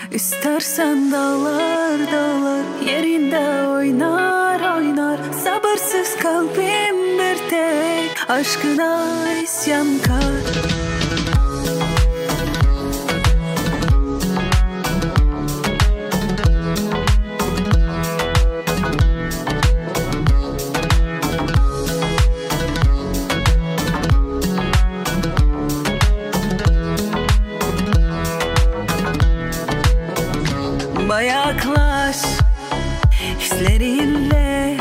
İstersen dağlar dağlar yerinde oynar oynar. Sabırsız kalbim bir tek aşkına isyankar. Yaklaş hislerinle,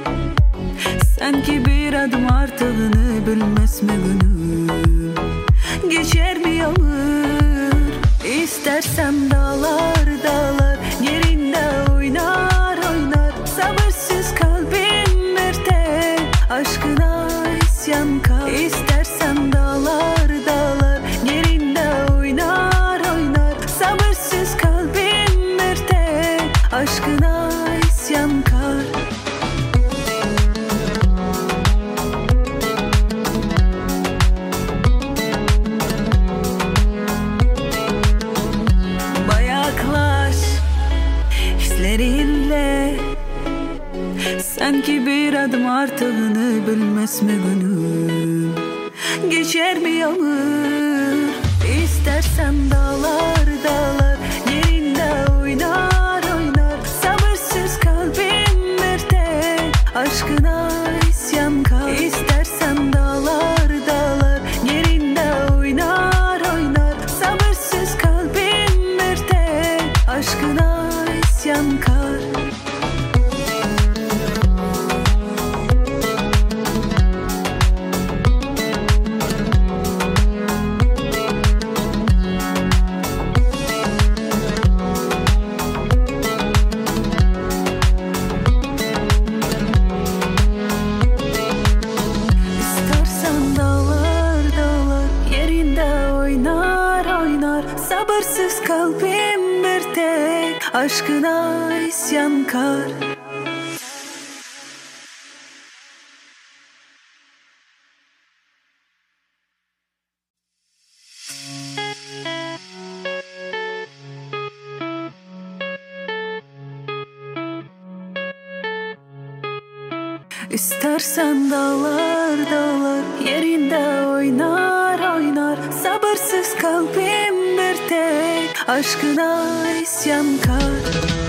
sanki bir adım artığını bilmez mi gönül? Geçer mi yağmur? İstersem dağlar dağlar yerinde oynar oynar. Sabırsız kalbim bir tek aşkına isyankar. İstersem dağlar dağlar yerinde oynar oynar. Sabırsız kalbim aşkına isyankar. Yaklaş hislerinle, sanki bir adım artığını bilmez mi gönül? Geçer mi yağmur? İstersen dağlar dağlar yerinde oynar oynar. Sabırsız kalbim bir tek aşkına isyankar. İstersen dağlar dağlar yerinde oynar oynar. Sabırsız kalbim bir tek aşkına isyankar. Sabırsız kalbim bir tek aşkına isyankar. İstersen dağlar dağlar yerinde oynar oynar. Sabırsız kalbim bir tek aşkına isyankar.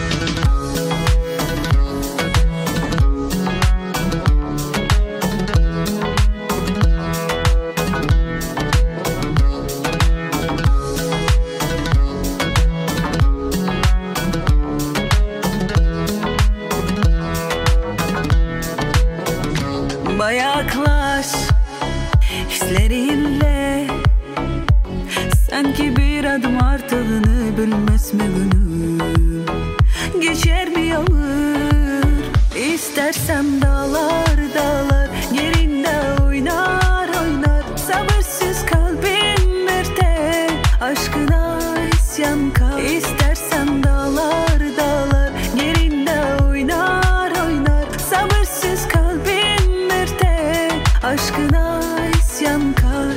Yaklaş hislerinle, sanki bir adım artığını bilmez mi gönül? Geçer mi yağmur? İstersem dağlar dağlar yerinde oynar oynar. Sabırsız kalbim bir tek aşkına isyankar. İstersen dağlar dağlar yerinde oynar oynar. Sabırsız kalbim bir tek aşkına isyankar.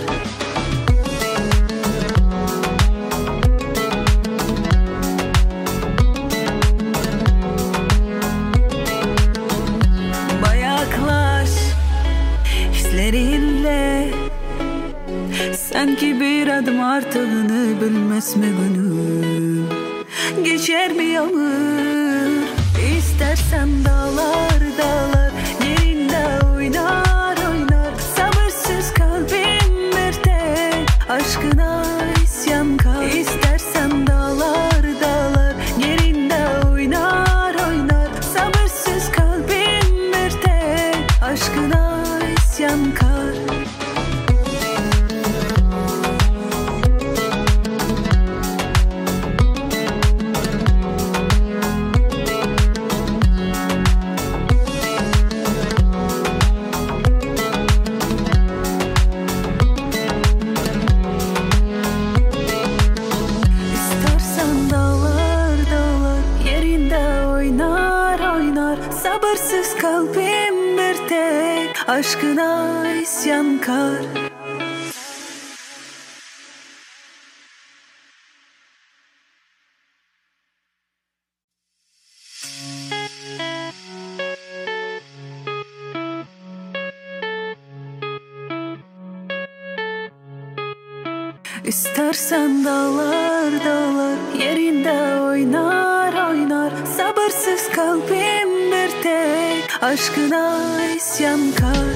Yaklaş hislerinle, sanki bir adım artığını bilmez mi gönül? Geçer mi yağmur? İstersen dağlar dağlar yerinde oynar oynar. Sabırsız kalbim bir tek aşkına isyankar. İstersen dağlar dağlar yerinde oynar oynar. Sabırsız kalbim bir tek aşkına isyankar. Sabırsız kalbim bir tek aşkına isyankar. İstersen dağlar dağlar yerinde oynar oynar. Sabırsız kalbim bir tek aşkına isyankar.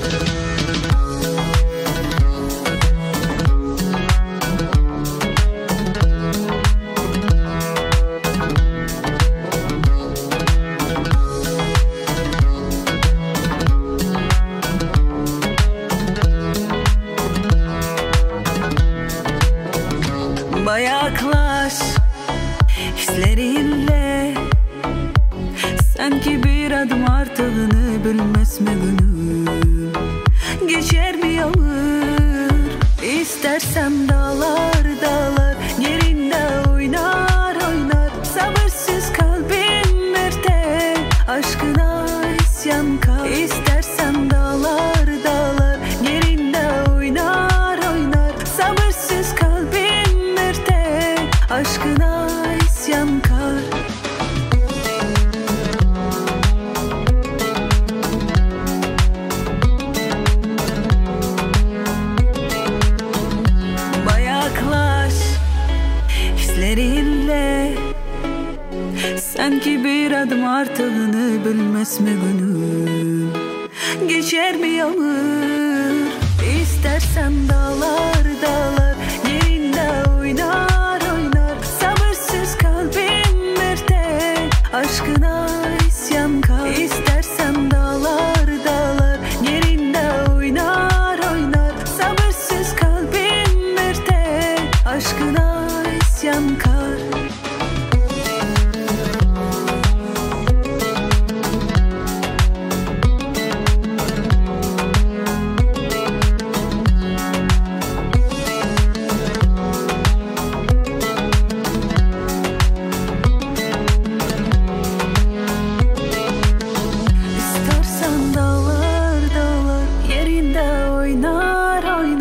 Yaklaş hislerinle, sanki bir adım artığını bilmez mi gönül? Geçer mi yağmur? İstersen dağlar dağlar yerinde oynar oynar. Sabırsız kalbim bir tek aşkına isyankar. İstersen dağlar dağlar yerinde oynar oynar. Sabırsız kalbim aşkına isyankar. Yaklaş hislerinle, sanki bir adım artığını bilmez mi gönül? Geçer mi yağmur? İstersen dağlar dağlar yerinde oynar oynar. Sabırsız kalbim bir tek aşkına isyankar. İstersen dağlar dağlar yerinde oynar oynar. Sabırsız kalbim bir tek aşkına isyankar.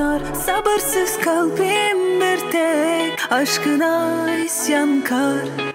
Sabırsız kalbim bir tek aşkına isyankar.